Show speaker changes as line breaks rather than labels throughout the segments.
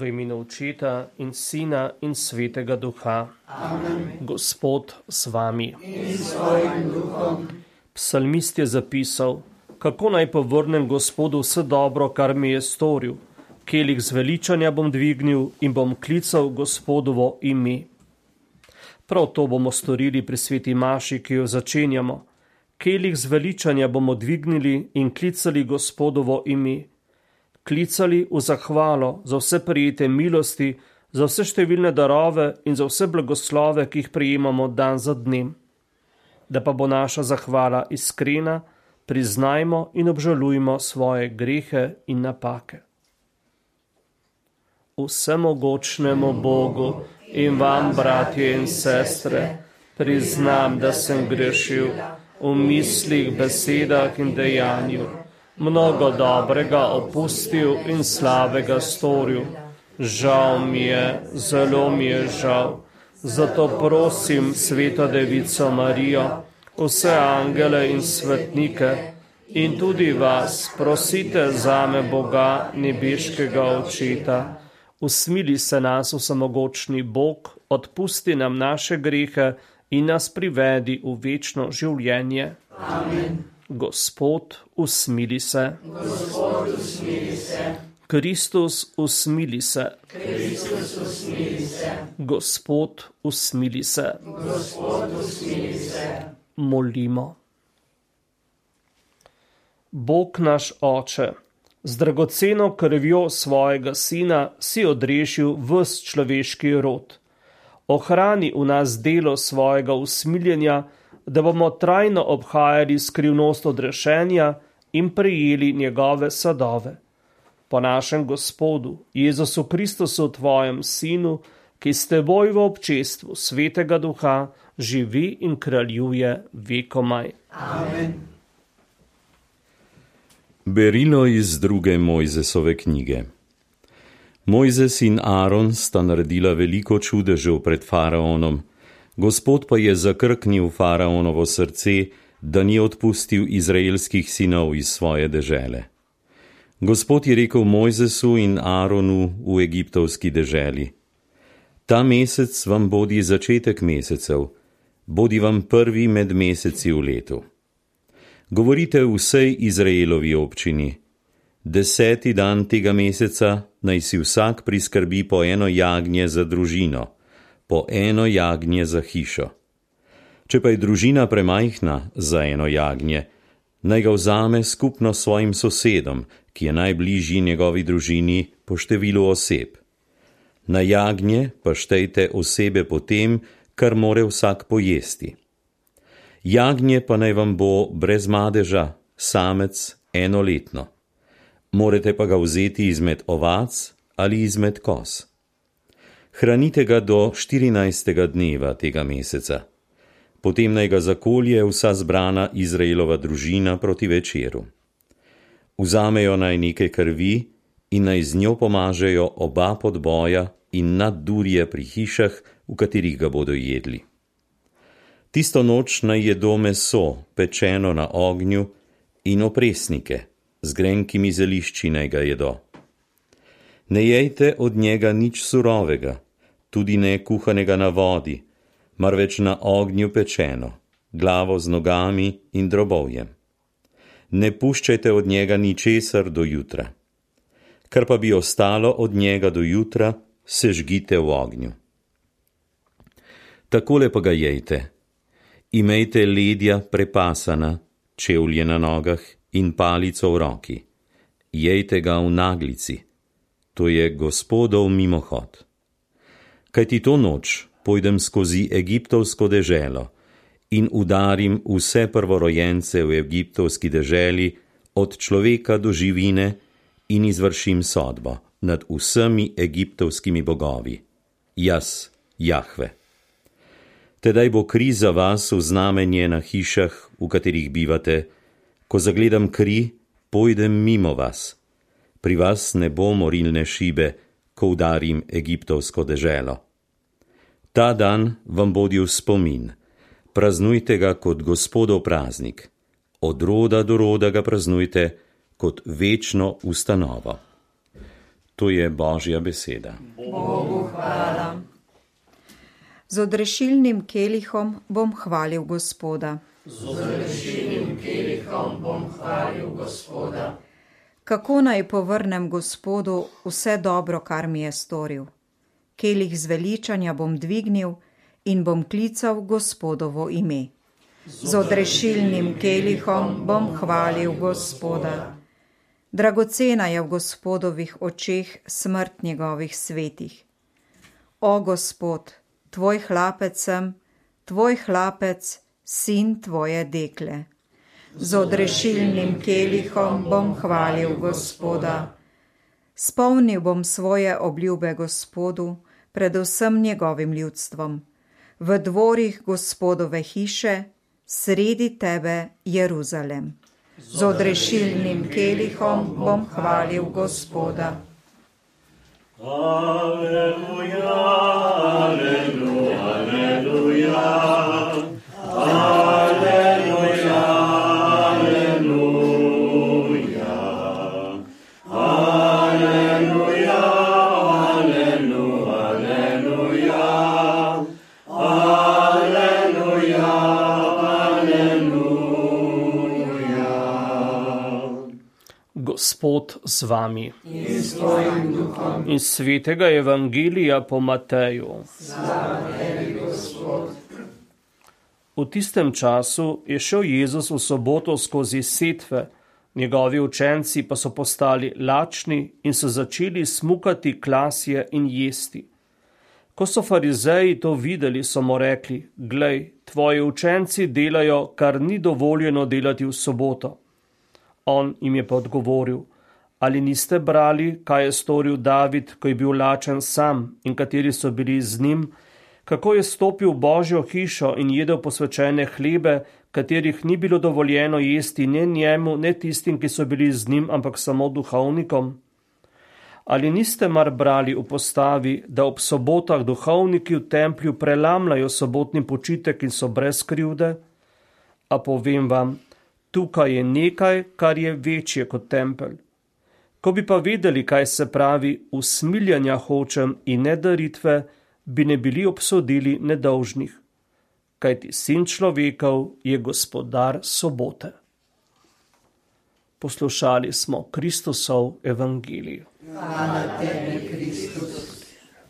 V imenu Očeta in Sina in Svetega Duha.
Amen.
Gospod s vami.
In s tvojim duhom.
Psalmist je zapisal: kako naj povrnem Gospodu vse dobro, kar mi je storil. Kelih zveličanja bom dvignil in bom klical Gospodovo ime. Prav to bomo storili pri sveti maši, ki jo začenjamo. Kelih zveličanja bomo dvignili in klicali Gospodovo ime. Klicali v zahvalo za vse prejete milosti, za vse številne darove in za vse blagoslove, ki jih prejemamo dan za dnem. Da pa bo naša zahvala iskrena, priznajmo in obžalujmo svoje grehe in napake. Vsemogočnemu Bogu in vam, bratje in sestre, priznam, da sem grešil v mislih, besedah in dejanju, mnogo dobrega opustil in slabega storil. Žal mi je, zelo mi je žal. Zato prosim Sveto Devico Marijo, vse angele in svetnike in tudi vas, prosite zame Boga, nebeškega Očeta. Usmili se nas, vsemogočni Bog, odpusti nam naše grehe in nas privedi v večno življenje.
Amen.
Gospod, usmili se.
Gospod, usmili se.
Kristus, usmili se.
Kristus, usmili se.
Gospod, usmili se.
Gospod, usmili se.
Molimo. Bog naš Oče, z dragoceno krvjo svojega Sina si odrešil ves človeški rod. Ohrani v nas delo svojega usmiljenja, da bomo trajno obhajali skrivnost odrešenja in prejeli njegove sadove. Po našem Gospodu, Jezusu Kristusu, tvojem Sinu, ki s teboj v občestvu Svetega Duha živi in kraljuje vekomaj.
Amen.
Berilo iz 2. Mojzesove knjige. Mojzes in Aron sta naredila veliko čudežev pred faraonom, Gospod pa je zakrknil faraonovo srce, da ni odpustil izraelskih sinov iz svoje dežele. Gospod je rekel Mojzesu in Aronu v egiptovski deželi: ta mesec vam bodi začetek mesecev, bodi vam prvi med meseci v letu. Govorite vsej Izraelovi občini: 10. dan tega meseca naj si vsak priskrbi po eno jagnje za družino, po eno jagnje za hišo. Če pa je družina premajhna za eno jagnje, naj ga vzame skupno s svojim sosedom, ki je najbližji njegovi družini po številu oseb. Na jagnje pa štejte osebe po tem, kar more vsak pojesti. Jagnje pa naj vam bo brez madeža, samec, enoletno. Morate pa ga vzeti izmed ovac ali izmed koz. Hranite ga do 14. dneva tega meseca. Potem naj ga zakolje vsa zbrana Izraelova družina proti večeru. Vzamejo naj nekaj krvi in naj z njo pomažejo oba podboja in naddurje pri hišah, v katerih ga bodo jedli. Tisto noč naj jedo meso, pečeno na ognju, in opresnike, z grenkimi zelišči naj ga jedo. Ne jejte od njega nič surovega, tudi ne kuhanega na vodi, marveč na ognju pečeno, glavo z nogami in drobovjem. Ne puščajte od njega ničesar do jutra. Kar pa bi ostalo od njega do jutra, sežgite v ognju. Takole pa ga jejte: imejte ledja prepasana, čevlje na nogah in palico v roki. Jejte ga v naglici, to je Gospodov mimohod. Kajti to noč pojdem skozi egiptovsko deželo in udarim vse prvorojence v egiptovski deželi, od človeka do živine, in izvršim sodbo nad vsemi egiptovskimi bogovi. Jaz, Jahve. Tedaj bo kri za vas v znamenje na hišah, v katerih bivate. Ko zagledam kri, pojdem mimo vas. Pri vas ne bo morilne šibe, ko udarim egiptovsko deželo. Ta dan vam bodi v spomin. Praznujte ga kot Gospodov praznik. Od roda do roda ga praznujte kot večno ustanovo. To je Božja beseda.
Bogu hvala. Z odrešilnim kelihom bom hvalil Gospoda.
Z odrešilnim kelihom bom hvalil Gospoda.
Kako naj povrnem Gospodu vse dobro, kar mi je storil? Kelih zveličanja bom dvignil in bom klical Gospodovo ime. Z odrešilnim kelihom bom hvalil Gospoda. Dragocena je v Gospodovih očeh smrt njegovih svetih. O Gospod, tvoj hlapec sem, tvoj hlapec, sin tvoje dekle. Z odrešilnim kelihom bom hvalil Gospoda. Spomnil bom svoje obljube Gospodu, predvsem njegovim ljudstvom. V dvorih Gospodove hiše, sredi tebe, Jeruzalem. Z odrešilnim kelihom bom hvalil Gospoda.
Aleluja, aleluja, aleluja, aleluja, aleluja, aleluja, aleluja, aleluja, aleluja. Gospod z vami.
In s tvojim duhom.
Iz svetega evangelija po Mateju.
Slava tebi, Gospod.
V tistem času je šel Jezus v soboto skozi setve, njegovi učenci pa so postali lačni in so začeli smukati klasje in jesti. Ko so farizeji to videli, so mu rekli: Glej, tvoji učenci delajo, kar ni dovoljeno delati v soboto. On jim je pa odgovoril: Ali niste brali, kaj je storil David, ko je bil lačen sam in kateri so bili z njim, kako je stopil v Božjo hišo in jedel posvečene hlebe, katerih ni bilo dovoljeno jesti ne njemu, ne tistim, ki so bili z njim, ampak samo duhovnikom? Ali niste mar brali v postavi, da ob sobotah duhovniki v templju prelamljajo sobotni počitek in so brez krivde? A povem vam, tukaj je nekaj, kar je večje kot tempelj. Ko bi pa vedeli, kaj se pravi usmiljanja hočem in ne daritve, bi ne bili obsodili nedolžnih. Kajti sin človekov je gospodar sobote. Poslušali smo Kristusov evangelij.
Hvala tebi, Kristus.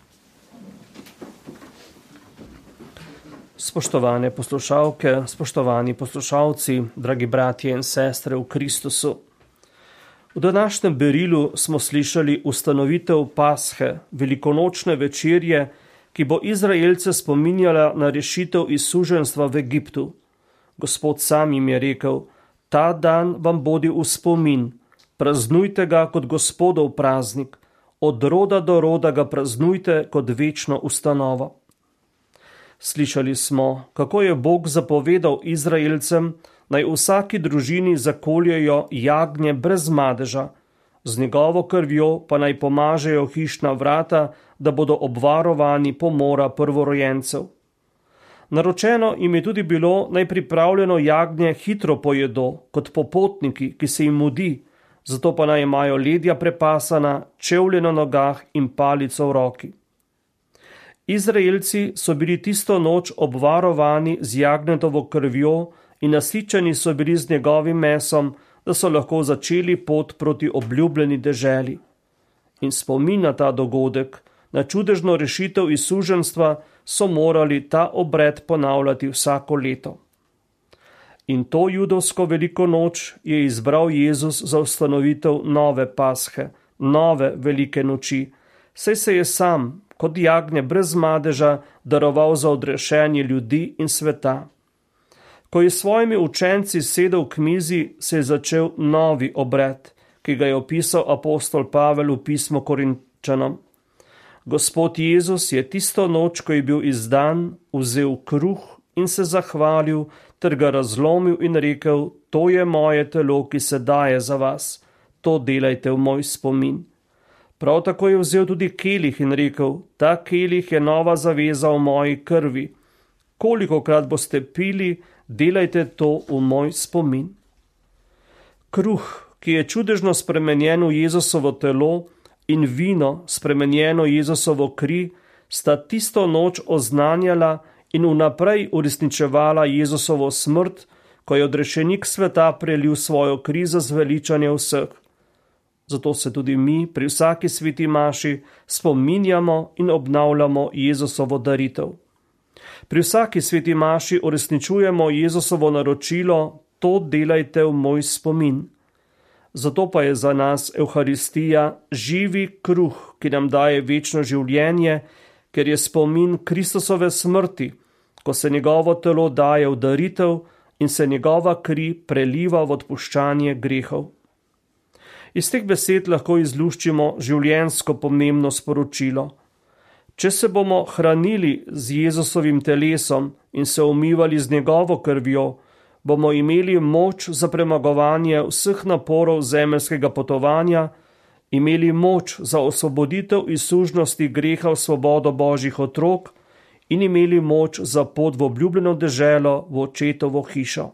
Spoštovane poslušalke, spoštovani poslušalci, dragi bratje in sestre v Kristusu. V današnjem berilu smo slišali ustanovitev Pashe, velikonočne večerje, ki bo Izraelce spominjala na rešitev iz suženjstva v Egiptu. Gospod sam jim je rekel: Ta dan vam bodi v spomin, praznujte ga kot Gospodov praznik, od roda do roda ga praznujte kot večno ustanovo. Slišali smo, kako je Bog zapovedal Izraelcem, naj vsaki družini zakoljejo jagnje brez madeža, z njegovo krvjo pa naj pomažejo hišna vrata, da bodo obvarovani pomora prvorojencev. Naročeno jim je tudi bilo, naj pripravljeno jagnje hitro pojedo, kot popotniki, ki se jim mudi, zato pa naj imajo ledja prepasana, čevlje na nogah in palico v roki. Izraelci so bili tisto noč obvarovani z jagnjetovo krvjo in nasičeni so bili z njegovim mesom, da so lahko začeli pot proti obljubljeni deželi. In spomin na ta dogodek, na čudežno rešitev iz suženjstva, so morali ta obred ponavljati vsako leto. In to judovsko veliko noč je izbral Jezus za ustanovitev nove Pashe, nove velike noči, saj se je sam, kot jagnje brez madeža, daroval za odrešenje ljudi in sveta. Ko je s svojimi učenci sedel k mizi, se je začel novi obred, ki ga je opisal apostol Pavel v pismu Korinčanom. Gospod Jezus je tisto noč, ko je bil izdan, vzel kruh in se zahvalil, ter ga razlomil in rekel: To je moje telo, ki se daje za vas, to delajte v moj spomin. Prav tako je vzel tudi kelih in rekel: Ta kelih je nova zaveza v moji krvi. Kolikokrat boste pili, delajte to v moj spomin. Kruh, ki je čudežno spremenjen v Jezusovo telo, in vino, spremenjeno Jezusovo kri, sta tisto noč oznanjala in vnaprej uresničevala Jezusovo smrt, ko je odrešenik sveta prelil svojo kri za zveličanje vseh. Zato se tudi mi pri vsaki sveti maši spominjamo in obnavljamo Jezusovo daritev. Pri vsaki sveti maši uresničujemo Jezusovo naročilo: to delajte v moj spomin. Zato pa je za nas Evharistija živi kruh, ki nam daje večno življenje, ker je spomin Kristusove smrti, ko se njegovo telo daje v daritev in se njegova kri preliva v odpuščanje grehov. Iz teh besed lahko izluščimo življenjsko pomembno sporočilo. Če se bomo hranili z Jezusovim telesom in se umivali z njegovo krvjo, bomo imeli moč za premagovanje vseh naporov zemeljskega potovanja, imeli moč za osvoboditev iz sužnosti greha v svobodo Božjih otrok in imeli moč za pot v obljubljeno deželo, v očetovo hišo.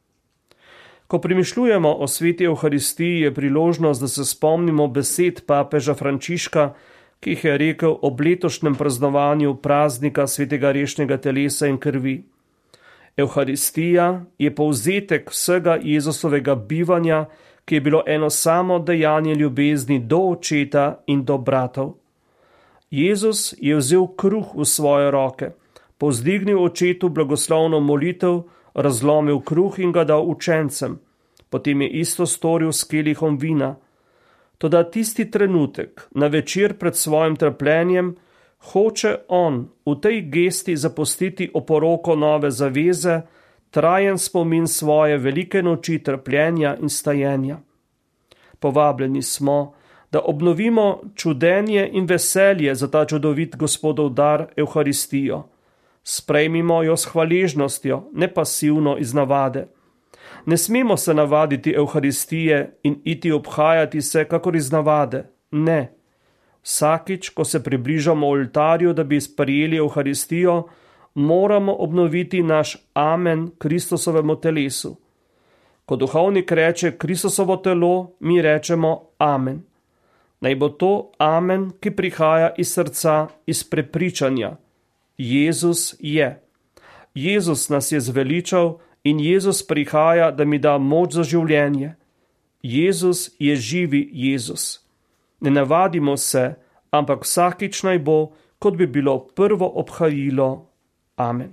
Ko premišljujemo o sveti Evharistiji, je priložnost, da se spomnimo besed papeža Frančiška, ki jih je rekel ob letošnjem praznovanju praznika svetega rešnega telesa in krvi. Evharistija je povzetek vsega Jezusovega bivanja, ki je bilo eno samo dejanje ljubezni do očeta in do bratov. Jezus je vzel kruh v svoje roke, povzdignil očetu blagoslovno molitev, razlomil kruh in ga dal učencem. Potem je isto storil s kelihom vina. Toda tisti trenutek, na večer pred svojim trpljenjem, hoče on v tej gesti zapustiti oporoko nove zaveze, trajen spomin svoje velike noči trpljenja in stajenja. Povabljeni smo, da obnovimo čudenje in veselje za ta čudovit Gospodov dar Evharistijo. Sprejmimo jo s hvaležnostjo, ne pasivno iz navade. Ne smemo se navaditi Evharistije in iti obhajati se kakor iz navade. Ne. Vsakič, ko se približamo oltarju, da bi sprejeli Evharistijo, moramo obnoviti naš amen Kristusovemu telesu. Ko duhovnik reče Kristusovo telo, mi rečemo amen. Naj bo to amen, ki prihaja iz srca, iz prepričanja. Jezus je. Jezus nas je zveličal in Jezus prihaja, da mi da moč za življenje. Jezus je živi Jezus. Ne navadimo se, ampak vsakič naj bo, kot bi bilo prvo obhajilo. Amen.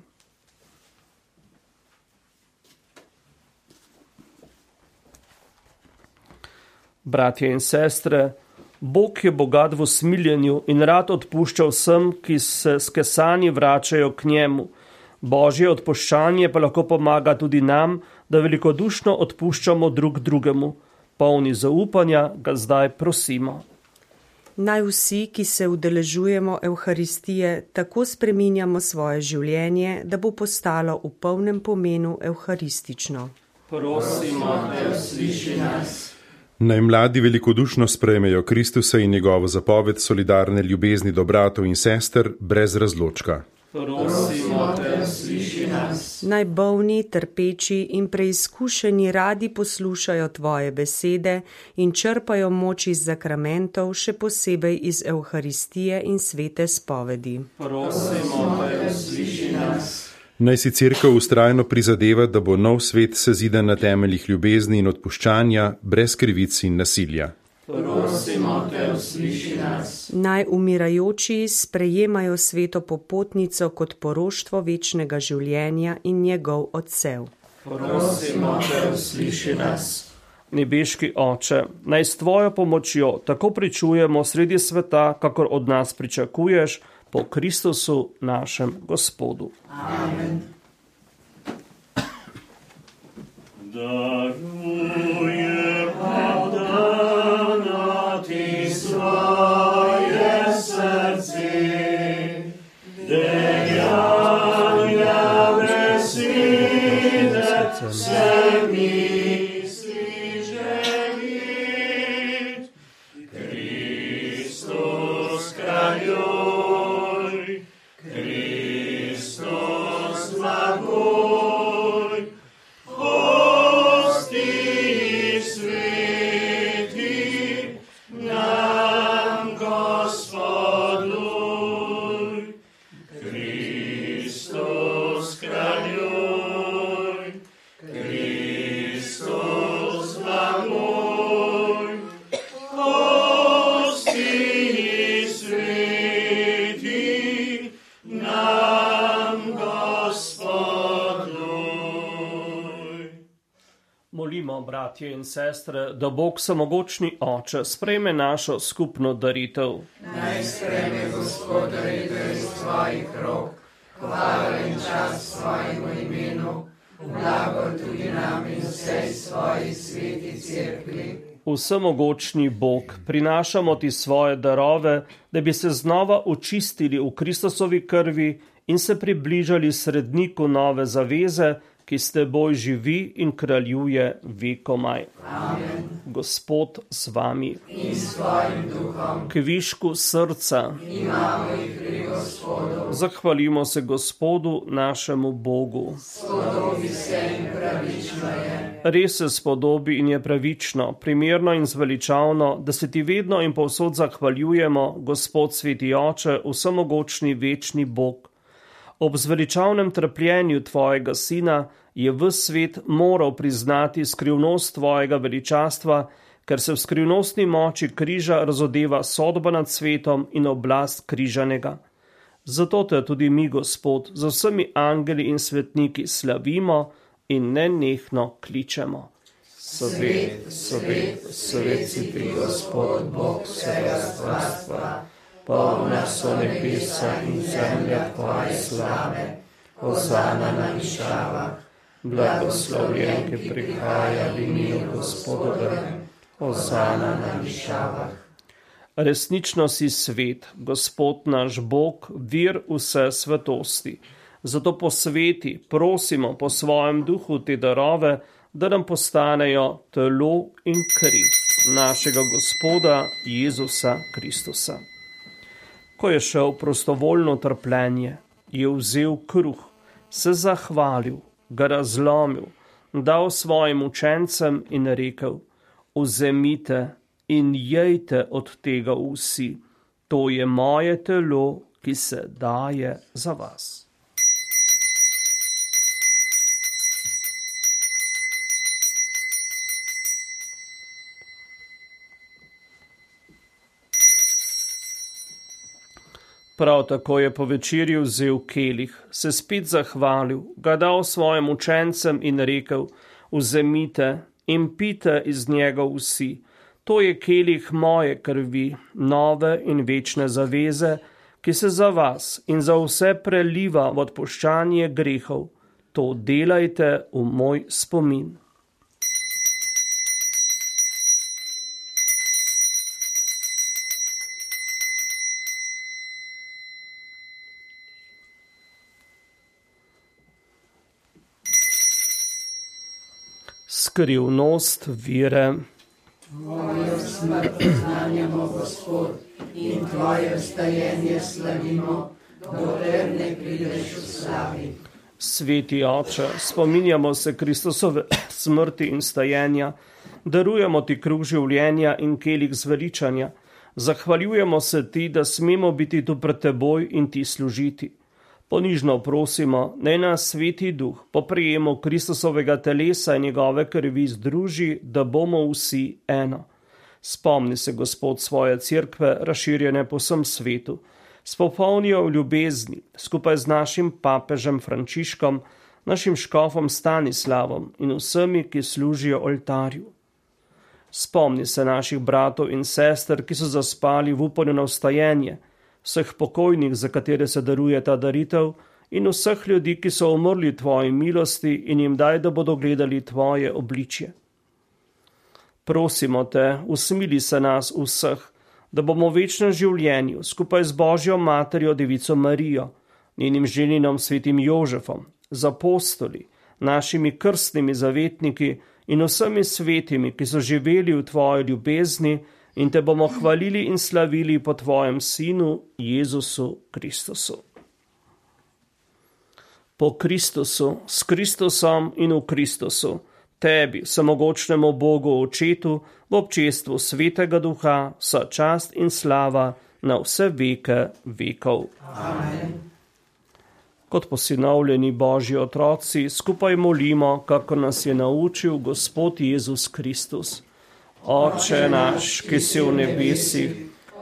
Bratje in sestre, Bog je bogat v usmiljenju in rad odpušča vsem, ki se skesani vračajo k njemu. Božje odpuščanje pa lahko pomaga tudi nam, da velikodušno odpuščamo drug drugemu. Polni zaupanja ga zdaj prosimo.
Naj vsi, ki se udeležujemo Evharistije, tako spreminjamo svoje življenje, da bo postalo v polnem pomenu evharistično.
Prosimo, da usliši nas.
Naj mladi velikodušno sprejmejo Kristusa in njegovo zapoved solidarne ljubezni do bratov in sester brez razločka.
Prosimo, da usliši nas.
Naj bolni, trpeči in preizkušeni radi poslušajo tvoje besede in črpajo moč iz zakramentov, še posebej iz Evharistije in svete spovedi.
Prosimo, da usliši nas.
Naj si cerkev vztrajno prizadeva, da bo nov svet sezidan na temeljih ljubezni in odpuščanja, brez krivic in nasilja.
Prosimo, da usliši nas.
Naj umirajoči sprejemajo sveto popotnico kot poroštvo večnega življenja in njegov odsev.
Prosimo, da usliši nas.
Nebeški Oče, naj s tvojo pomočjo tako pričujemo sredi sveta, kakor od nas pričakuješ, po Kristusu našem Gospodu.
Amen.
Daruje podana ti svoje srce, dejanja besede se misli želit. Kristus kraljuj, Kristus zmaguj, hosti sveti nam
Sini sveti nam Gospoduj.
Molimo, bratje in sestre, da Bog Vsemogočni Oče sprejme našo skupno daritev.
Naj sprejme Gospod daritev iz tvojih rok, hvala in čast svojemu imenu, blagor tudi nam in vsej svoji sveti cerkvi.
Vsemogočni Bog, prinašamo ti svoje darove, da bi se znova očistili v Kristusovi krvi in se približali sredniku nove zaveze, ki s teboj živi in kraljuje vekomaj.
Amen.
Gospod z vami.
In s tvojim duhom.
K višku srca.
Imamo jih pri Gospodu.
Zahvalimo se Gospodu našemu Bogu.
Spodobi se in pravično je.
Res se spodobi in je pravično, primerno in zveličavno, da se ti vedno in povsod zahvaljujemo, Gospod sveti Oče, vsemogočni večni Bog. Ob zveličavnem trpljenju tvojega sina je ves svet moral priznati skrivnost tvojega veličastva, ker se v skrivnostni moči križa razodeva sodba nad svetom in oblast križanega. Zato te tudi mi, Gospod, z vsemi angeli in svetniki slavimo in nenehno kličemo.
Svet, svet, svet si ti, Gospod, Bog vsega stvarstva. Polna so nebesa in zemlja tvoje slave, hosana na višavah, blagoslovljen, ki prihaja v imenu Gospodovem, hosana na višavah.
Resnično si svet, Gospod naš Bog, vir vse svetosti. Zato posveti, prosimo po svojem duhu te darove, da nam postanejo telo in kri našega Gospoda Jezusa Kristusa. Ko je šel prostovoljno trpljenje, je vzel kruh, se zahvalil, ga razlomil, dal svojim učencem in rekel: vzemite in jejte od tega vsi, to je moje telo, ki se daje za vas. Prav tako je po večerji vzel kelih, se spet zahvalil, ga dal svojim učencem in rekel: vzemite in pite iz njega vsi, to je kelih moje krvi, nove in večne zaveze, ki se za vas in za vse preliva v odpuščanje grehov. To delajte v moj spomin. Skrivnost vere.
Tvojo smrt oznanjamo, Gospod, in tvoje vstajenje slavimo, dokler ne prideš v slavi.
Sveti Oče, spominjamo se Kristusove smrti in stajenja, darujemo ti kruh življenja in kelih zveličanja, zahvaljujemo se ti, da smemo biti tu pred teboj in ti služiti. Ponižno prosimo, naj nas Sveti Duh po prejemu Kristusovega telesa in njegove krvi združi, da bomo vsi eno. Spomni se, Gospod, svoje cerkve, razširjene po vsem svetu, spopolnijo v ljubezni, skupaj z našim papežem Frančiškom, našim škofom Stanislavom in vsemi, ki služijo oltarju. Spomni se naših bratov in sester, ki so zaspali v upanju na vstajenje, vseh pokojnih, za katere se daruje ta daritev, in vseh ljudi, ki so umrli tvoji milosti, in jim daj, da bodo gledali tvoje obličje. Prosimo te, usmili se nas vseh, da bomo v večnem življenju skupaj z Božjo materjo Devico Marijo, njenim ženinom svetim Jožefom, z apostoli, našimi krstnimi zavetniki in vsemi svetimi, ki so živeli v tvoji ljubezni, in te bomo hvalili in slavili po tvojem sinu Jezusu Kristusu. Po Kristusu, s Kristusom in v Kristusu, tebi, vsemogočnemu Bogu Očetu, v občestvu Svetega Duha, vsa čast in slava na vse veke vekov.
Amen.
Kot posinovljeni Božji otroci skupaj molimo, kako nas je naučil Gospod Jezus Kristus. Oče naš, ki si v nebesih,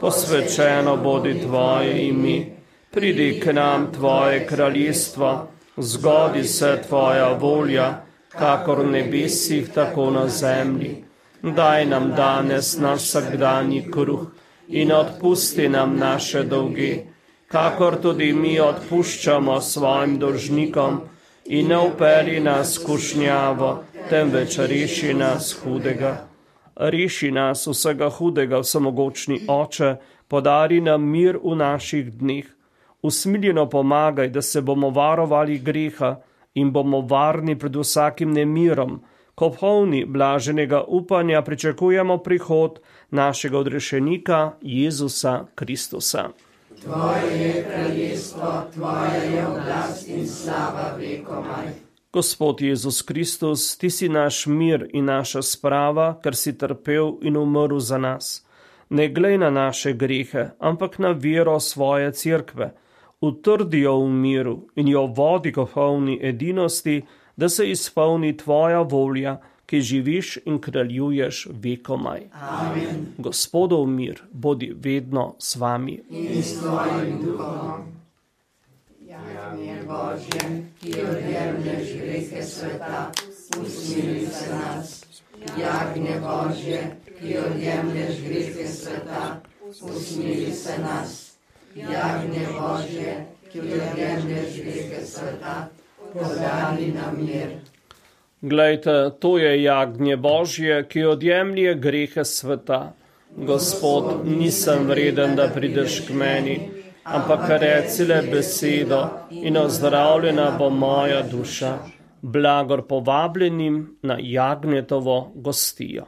posvečeno bodi tvoje ime, pridi k nam tvoje kraljestvo, zgodi se tvoja volja, kakor v nebesih, tako na zemlji. Daj nam danes naš vsakdanji kruh in odpusti nam naše dolge, kakor tudi mi odpuščamo svojim dolžnikom, in ne vpelji nas v skušnjavo, temveč reši nas hudega. Reši nas vsega hudega, vsemogočni Oče, podari nam mir v naših dneh. Usmiljeno pomagaj, da se bomo varovali greha in bomo varni pred vsakim nemirom, ko polni blaženega upanja pričakujemo prihod našega odrešenika Jezusa Kristusa.
Tvoje je kraljestvo, tvoja je oblast in slava vekomaj.
Gospod Jezus Kristus, ti si naš mir in naša sprava, ker si trpel in umrl za nas. Ne glej na naše grehe, ampak na vero svoje cerkve. Utrdi jo v miru in jo vodi k polni edinosti, da se izpolni tvoja volja, ki živiš in kraljuješ vekomaj.
Amen.
Gospodov mir bodi vedno s vami.
In s tvojim duhom. Jagnje Božje, ki odjemlješ grehe sveta, usmili se nas. Jagnje Božje, ki odjemlješ grehe sveta, usmili se nas. Jagnje Božje, ki odjemlješ grehe sveta, podari nam mir.
Glejte, to je jagnje Božje, ki odjemlje grehe sveta. Gospod, nisem vreden, da prideš k meni, ampak reci le besedo in ozdravljena bo moja duša. Blagor povabljenim na jagnjetovo gostijo.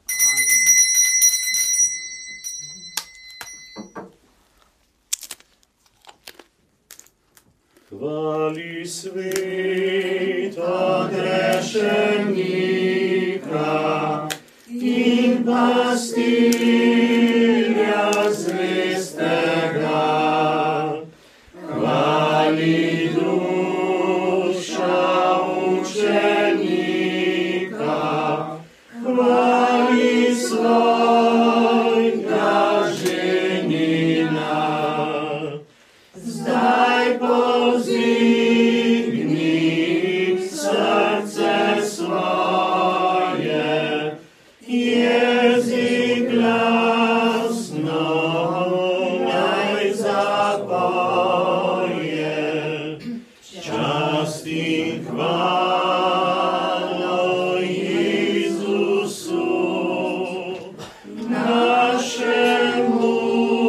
Hvali svet odrešenika in pastirja zvestega. Hvali duša učenika, hvali svojega ženina. Zdaj povzdigni srce svoje, jezik glasno naj zapoje. Čast in hvalo Jezusu, našemu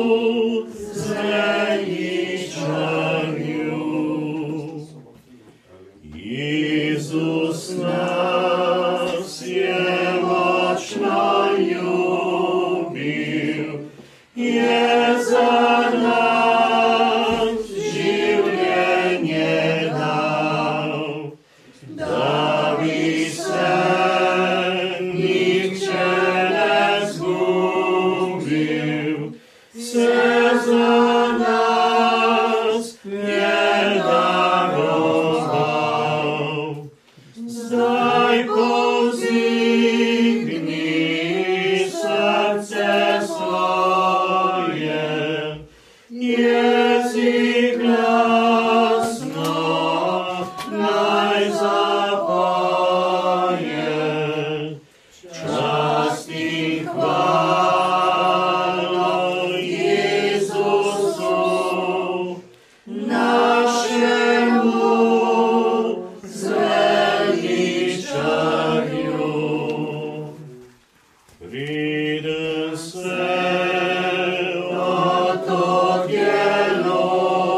Jezus nas je močno ljubil, je za nas življenje dal, da bi se nihče ne zgubil, se za nas je daroval. Zdaj povzdigni srce svoje, jezik glasno naj zapoje. Čast in hvalo Jezusu, našemu Pride se od odjelov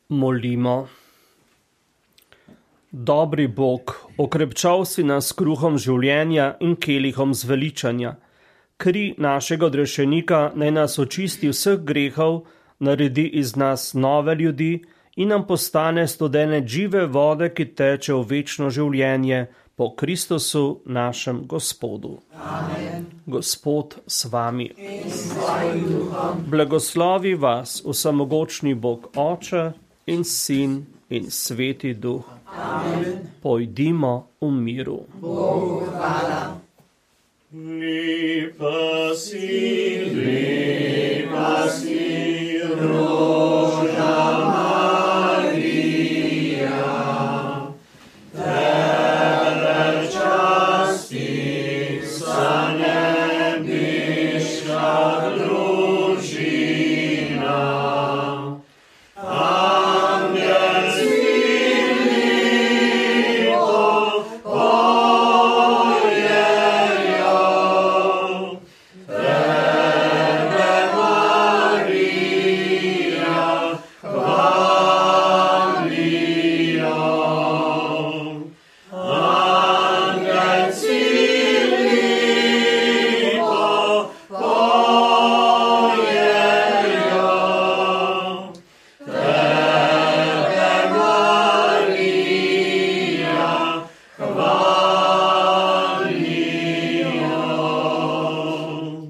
Molimo. Dobri Bog, okrepčal si nas kruhom življenja in kelihom zveličanja. Kri našega odrešenika naj nas očisti vseh grehov, naredi iz nas nove ljudi in nam postane studene žive vode, ki teče v večno življenje po Kristusu našem Gospodu.
Amen.
Gospod s vami.
In s tvojim duhom.
Blagoslovi vas vsemogočni Bog Oče in Sin in Sveti Duh.
Amen.
Pojdimo v miru.
Bogu hvala.
Lepa si, roža Marija, tebe časti vsa nebeška družina. Angel zili pojejo, tebe Marija hvalijo. Angel zili pojejo, tebe Marija hvalijo.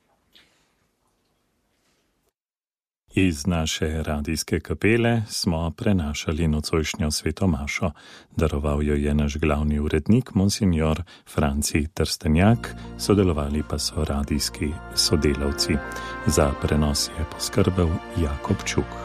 Iz naše radijske kapele smo prenašali nocojšnjo svetomašo. Daroval jo je naš glavni urednik, monsignor Franci Trstenjak, sodelovali pa so radijski sodelavci. Za prenos je poskrbel Jakob Čuk.